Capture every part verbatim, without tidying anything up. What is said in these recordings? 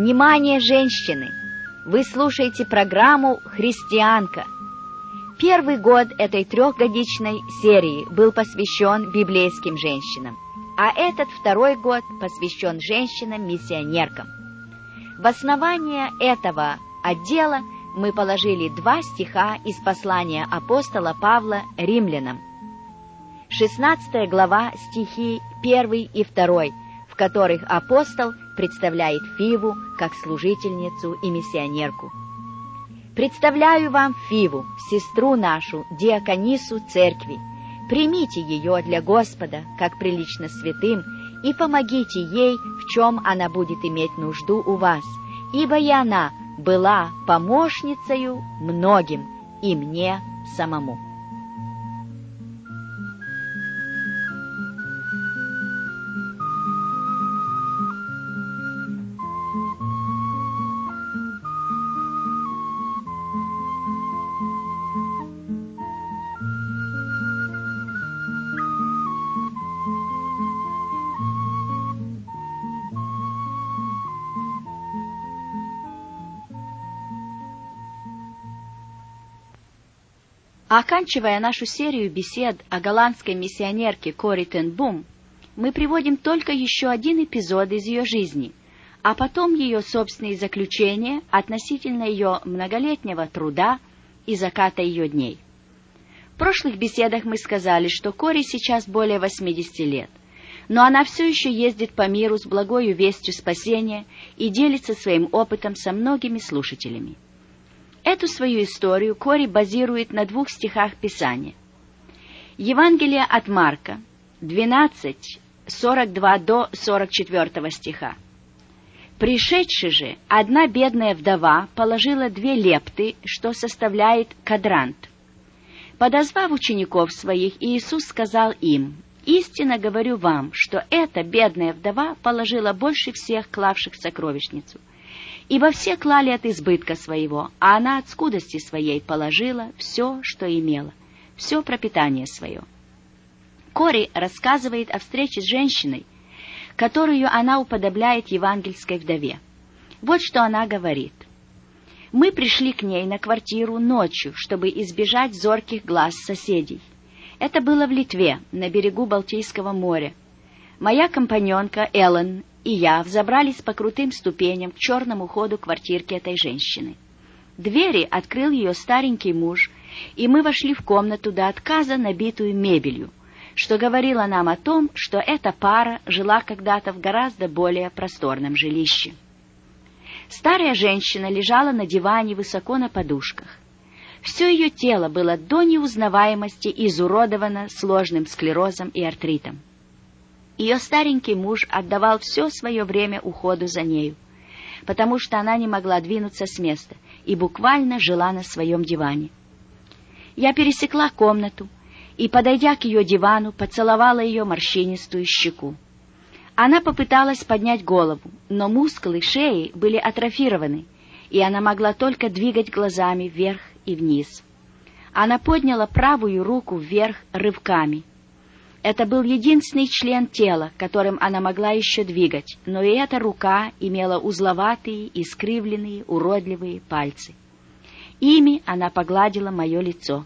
Внимание, женщины! Вы слушаете программу «Христианка». Первый год этой трехгодичной серии был посвящен библейским женщинам, а этот второй год посвящен женщинам-миссионеркам. В основание этого отдела мы положили два стиха из послания апостола Павла римлянам. шестнадцатая глава, стихи первый и второй, в которых апостол представляет Фиву как служительницу и миссионерку. «Представляю вам Фиву, сестру нашу, диаконису церкви. Примите ее для Господа, как прилично святым, и помогите ей, в чем она будет иметь нужду у вас, ибо и она была помощницею многим, и мне самому». Оканчивая нашу серию бесед о голландской миссионерке Корrie ten Boom, мы приводим только еще один эпизод из ее жизни, а потом ее собственные заключения относительно ее многолетнего труда и заката ее дней. В прошлых беседах мы сказали, что Корrie сейчас более восьмидесяти лет, но она все еще ездит по миру с благою вестью спасения и делится своим опытом со многими слушателями. Эту свою историю Корrie базирует на двух стихах Писания. Евангелие от Марка, двенадцать, сорок два до сорок четвёртого стиха. «Пришедши же, одна бедная вдова положила две лепты, что составляет кадрант. Подозвав учеников своих, Иисус сказал им: истинно говорю вам, что эта бедная вдова положила больше всех клавших в сокровищницу. Ибо все клали от избытка своего, а она от скудости своей положила все, что имела, все пропитание свое». Корrie рассказывает о встрече с женщиной, которую она уподобляет евангельской вдове. Вот что она говорит. «Мы пришли к ней на квартиру ночью, чтобы избежать зорких глаз соседей. Это было в Литве, на берегу Балтийского моря. Моя компаньонка Эллен и я взобрались по крутым ступеням к черному ходу квартирки этой женщины. Двери открыл ее старенький муж, и мы вошли в комнату до отказа, набитую мебелью, что говорило нам о том, что эта пара жила когда-то в гораздо более просторном жилище. Старая женщина лежала на диване высоко на подушках. Все ее тело было до неузнаваемости изуродовано сложным склерозом и артритом. Ее старенький муж отдавал все свое время уходу за нею, потому что она не могла двинуться с места и буквально жила на своем диване. Я пересекла комнату и, подойдя к ее дивану, поцеловала ее морщинистую щеку. Она попыталась поднять голову, но мускулы шеи были атрофированы, и она могла только двигать глазами вверх и вниз. Она подняла правую руку вверх рывками. Это был единственный член тела, которым она могла еще двигать, но и эта рука имела узловатые, искривленные, уродливые пальцы. Ими она погладила мое лицо.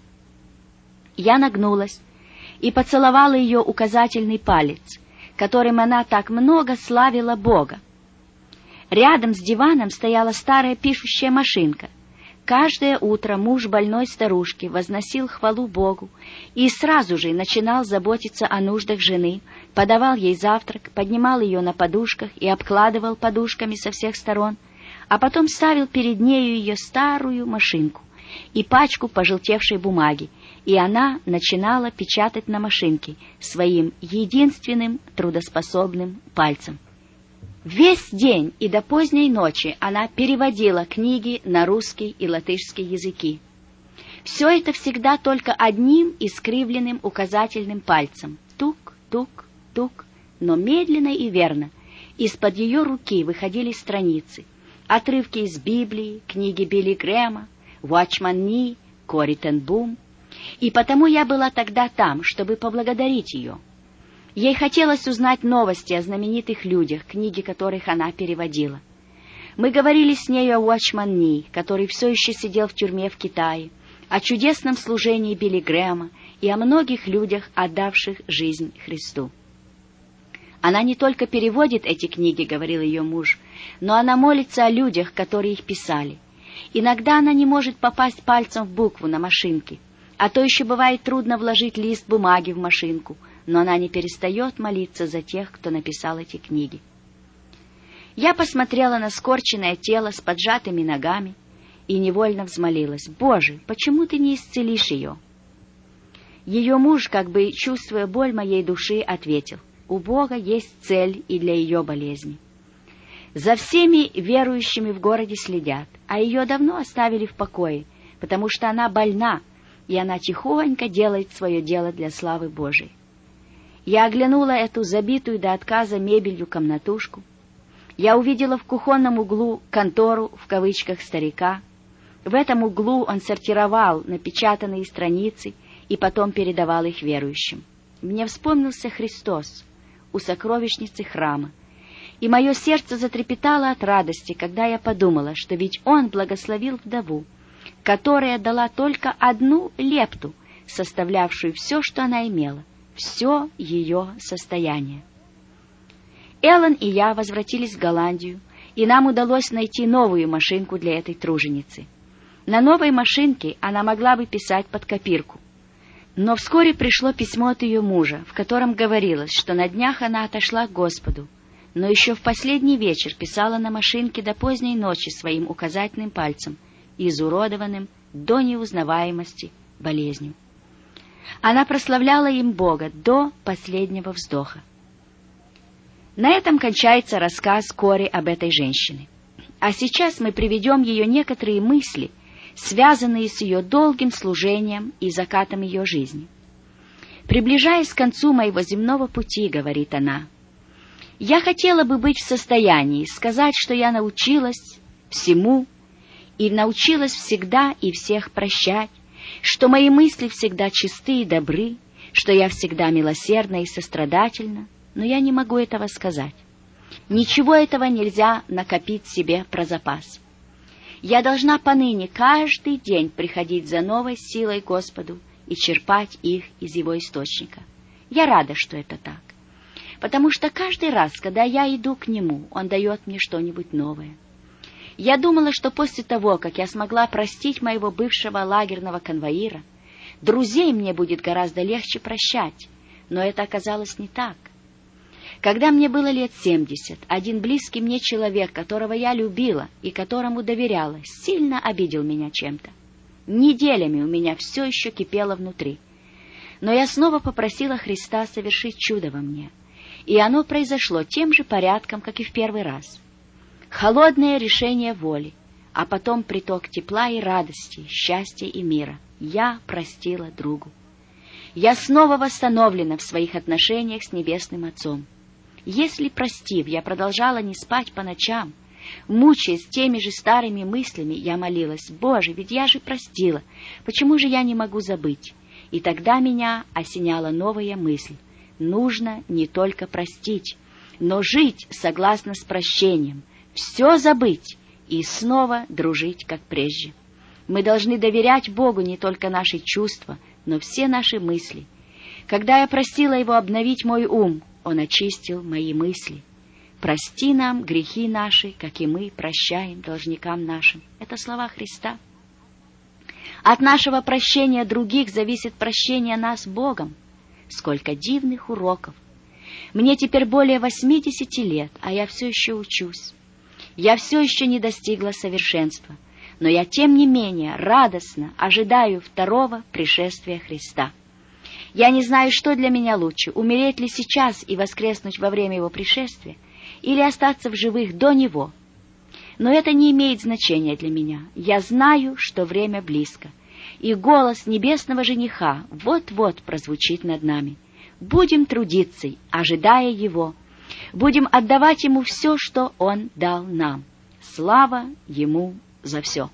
Я нагнулась и поцеловала ее указательный палец, которым она так много славила Бога. Рядом с диваном стояла старая пишущая машинка. Каждое утро муж больной старушки возносил хвалу Богу и сразу же начинал заботиться о нуждах жены, подавал ей завтрак, поднимал ее на подушках и обкладывал подушками со всех сторон, а потом ставил перед нею ее старую машинку и пачку пожелтевшей бумаги, и она начинала печатать на машинке своим единственным трудоспособным пальцем. Весь день и до поздней ночи она переводила книги на русский и латышский языки. Все это всегда только одним искривленным указательным пальцем. Тук, тук, тук, но медленно и верно. Из-под ее руки выходили страницы, отрывки из Библии, книги Билли Грэма, Watchman Nee, Корrie ten Boom. И потому я была тогда там, чтобы поблагодарить ее. Ей хотелось узнать новости о знаменитых людях, книги которых она переводила. Мы говорили с нею о Уочман Ни, который все еще сидел в тюрьме в Китае, о чудесном служении Билли Грэма и о многих людях, отдавших жизнь Христу. «Она не только переводит эти книги, — говорил ее муж, — но она молится о людях, которые их писали. Иногда она не может попасть пальцем в букву на машинке, а то еще бывает трудно вложить лист бумаги в машинку, но она не перестает молиться за тех, кто написал эти книги». Я посмотрела на скорченное тело с поджатыми ногами и невольно взмолилась: «Боже, почему ты не исцелишь ее?» Ее муж, как бы чувствуя боль моей души, ответил: «У Бога есть цель и для ее болезни. За всеми верующими в городе следят, а ее давно оставили в покое, потому что она больна, и она тихонько делает свое дело для славы Божией». Я оглянула эту забитую до отказа мебелью комнатушку. Я увидела в кухонном углу контору, в кавычках, старика. В этом углу он сортировал напечатанные страницы и потом передавал их верующим. Мне вспомнился Христос у сокровищницы храма, и мое сердце затрепетало от радости, когда я подумала, что ведь Он благословил вдову, которая дала только одну лепту, составлявшую все, что она имела, все ее состояние. Эллен и я возвратились в Голландию, и нам удалось найти новую машинку для этой труженицы. На новой машинке она могла бы писать под копирку. Но вскоре пришло письмо от ее мужа, в котором говорилось, что на днях она отошла к Господу, но еще в последний вечер писала на машинке до поздней ночи своим указательным пальцем, изуродованным до неузнаваемости болезнью. Она прославляла им Бога до последнего вздоха. На этом кончается рассказ Кори об этой женщине. А сейчас мы приведем ее некоторые мысли, связанные с ее долгим служением и закатом ее жизни. «Приближаясь к концу моего земного пути, — говорит она, — я хотела бы быть в состоянии сказать, что я научилась всему и научилась всегда и всех прощать, что мои мысли всегда чисты и добры, что я всегда милосердна и сострадательна, но я не могу этого сказать. Ничего этого нельзя накопить себе про запас. Я должна поныне каждый день приходить за новой силой к Господу и черпать их из Его источника. Я рада, что это так, потому что каждый раз, когда я иду к Нему, Он дает мне что-нибудь новое. Я думала, что после того, как я смогла простить моего бывшего лагерного конвоира, друзей мне будет гораздо легче прощать, но это оказалось не так. Когда мне было лет семьдесят, один близкий мне человек, которого я любила и которому доверяла, сильно обидел меня чем-то. Неделями у меня все еще кипело внутри. Но я снова попросила Христа совершить чудо во мне, и оно произошло тем же порядком, как и в первый раз. Холодное решение воли, а потом приток тепла и радости, счастья и мира. Я простила другу. Я снова восстановлена в своих отношениях с Небесным Отцом. Если, простив, я продолжала не спать по ночам, мучаясь теми же старыми мыслями, я молилась: «Боже, ведь я же простила, почему же я не могу забыть?» И тогда меня осеняла новая мысль: нужно не только простить, но жить согласно с прощением, все забыть и снова дружить, как прежде. Мы должны доверять Богу не только наши чувства, но все наши мысли. Когда я просила Его обновить мой ум, Он очистил мои мысли. «Прости нам грехи наши, как и мы прощаем должникам нашим». Это слова Христа. От нашего прощения других зависит прощение нас Богом. Сколько дивных уроков! Мне теперь более восьмидесяти лет, а я все еще учусь. Я все еще не достигла совершенства, но я, тем не менее, радостно ожидаю второго пришествия Христа. Я не знаю, что для меня лучше, умереть ли сейчас и воскреснуть во время Его пришествия, или остаться в живых до Него. Но это не имеет значения для меня. Я знаю, что время близко, и голос небесного жениха вот-вот прозвучит над нами. Будем трудиться, ожидая Его. Будем отдавать Ему все, что Он дал нам. Слава Ему за все.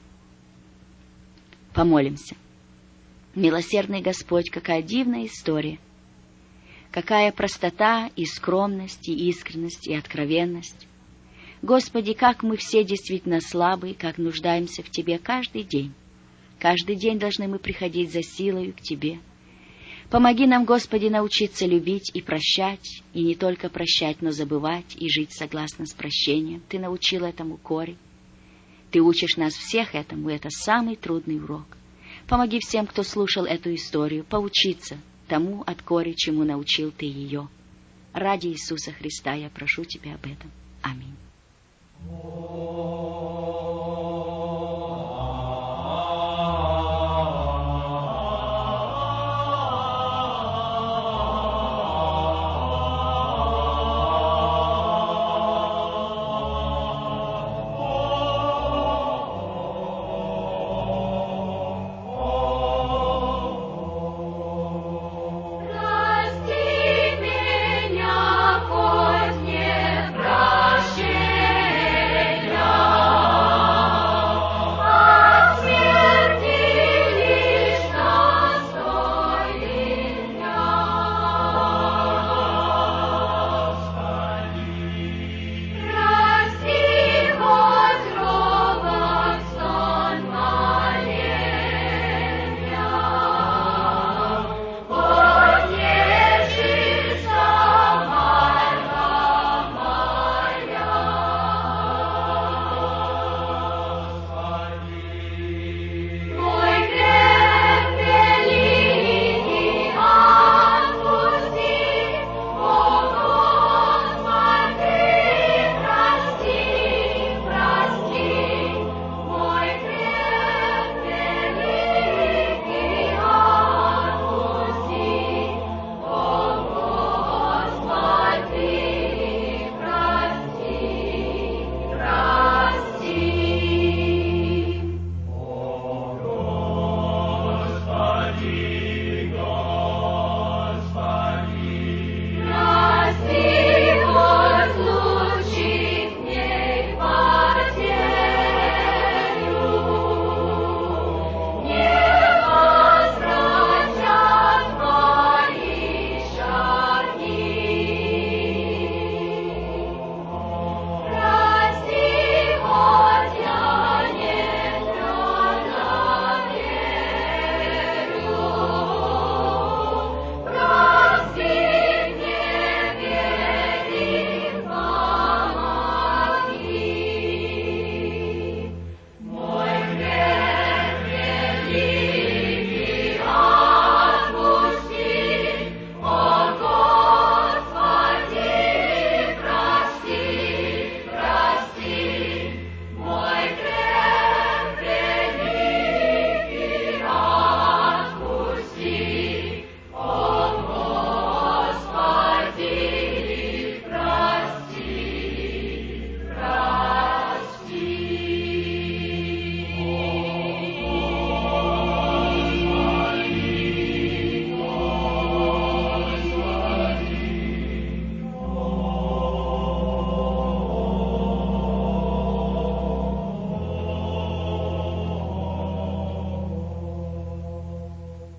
Помолимся. Милосердный Господь, какая дивная история! Какая простота и скромность, и искренность, и откровенность! Господи, как мы все действительно слабы, как нуждаемся в Тебе каждый день. Каждый день должны мы приходить за силою к Тебе. Помоги нам, Господи, научиться любить и прощать, и не только прощать, но забывать и жить согласно с прощением. Ты научил этому Кори. Ты учишь нас всех этому, это самый трудный урок. Помоги всем, кто слушал эту историю, поучиться тому от Кори, чему научил Ты ее. Ради Иисуса Христа я прошу Тебя об этом. Аминь.